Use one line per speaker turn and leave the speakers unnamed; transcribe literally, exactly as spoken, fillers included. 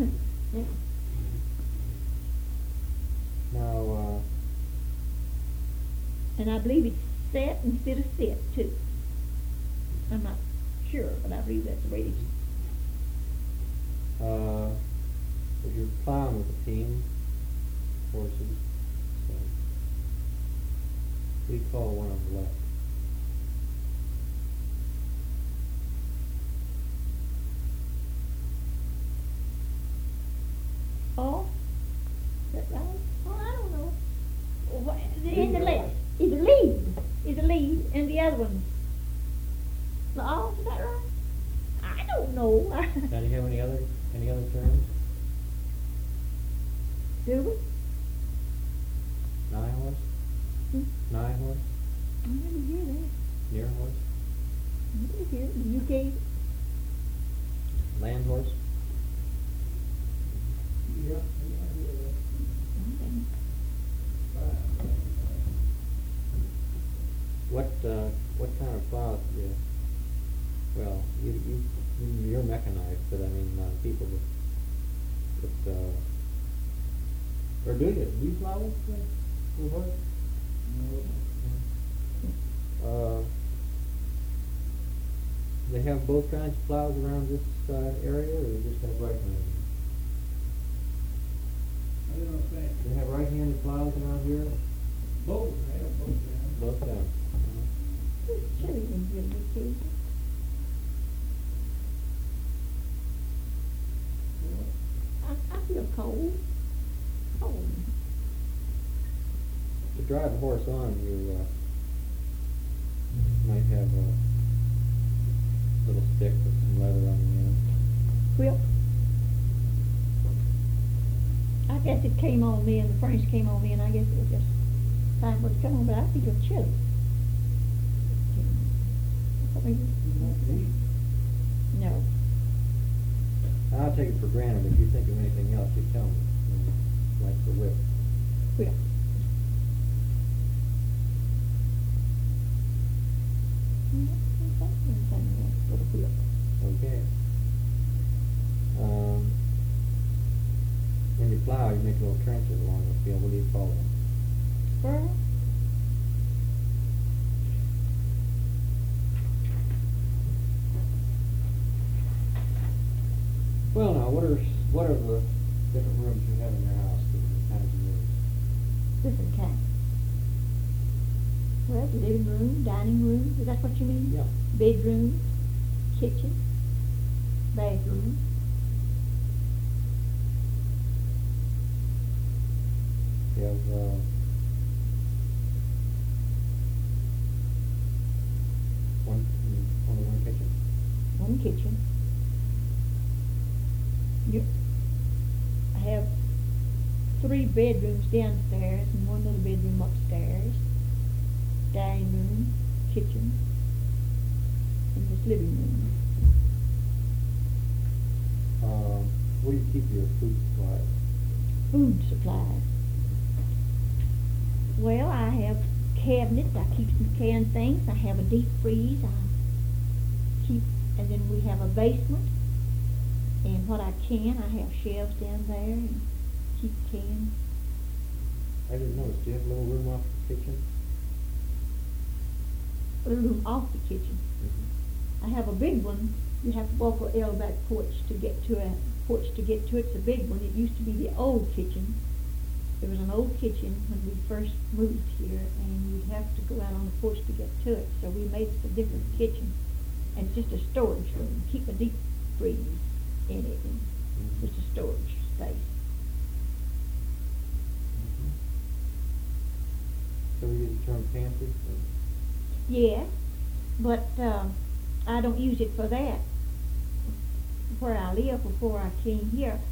Yeah.
Now, uh,
And I believe it's set instead of sit too. I'm not sure, but I believe that's the way it is.
uh, if you're plowing with a team, horses, so, we call one on the left.
Oh, is that right? Oh, I don't know. What, in the left is a lead, is a lead, and the other one's the off. Is that right? I don't know.
Now, do you have any other, any other terms?
Do we?
Nigh horse?
Hmm?
Nigh horse?
I didn't hear that.
Near horse?
I didn't hear it. You gave it.
Land horse?
Yeah, yeah,
Okay.
What, uh, what kind of plows do you, well, you, you, you- you're mechanized, but I mean, uh, people that, that, uh, or do you, do you plow with, uh, with horse? Uh, they have both kinds of plows around this, uh, area, or they just have right-handed?
I don't know if that,
They have right-handed plows around here?
both, I have both of them.
Both down. Uh-huh.
It's chilly in here this evening. I, I feel cold. Cold.
To drive a horse on, you, uh, might have a little stick with some leather on the end.
Well, I guess it came on me and the furnace came on me and I guess it was just time for it to come on, but I feel chilly. I thought maybe- No.
I'll take it for granted, if you think of anything else, you tell me, you know, like the whip.
Well.
Okay. Um, when you plow, you make little trenches along the field, what do you call them?
Furrow?
Well, now, what are, s- what are the different rooms you have in your house, different kinds of rooms?
Different kind. Well, the living room, dining room, is that what you mean?
Yeah.
Bedroom, kitchen, bathroom.
You have, uh, one, mm, only one kitchen?
One kitchen. You, I have three bedrooms downstairs and one little bedroom upstairs. Dining room, kitchen, and this living room.
Um, where do you keep your food supplies?
Food supplies. Well, I have cabinets, I keep some canned things, I have a deep freeze, I keep, and then we have a basement, and what I can, I have shelves down there and keep cans.
I didn't notice, do you have a little room off the kitchen?
A little room off the kitchen.
Mm-hmm.
I have a big one, you have to walk a L back porch to get to a porch to get to it, it's a big one, it used to be the old kitchen. There was an old kitchen when we first moved here, and you'd have to go out on the porch to get to it, so we made it a different kitchen. And it's just a storage room, keep a deep freeze in it, and
Mhm.
just a storage space.
Mhm. So we use the term pantry? or-
Yeah, but, um, I don't use it for that. Where I live before I came here,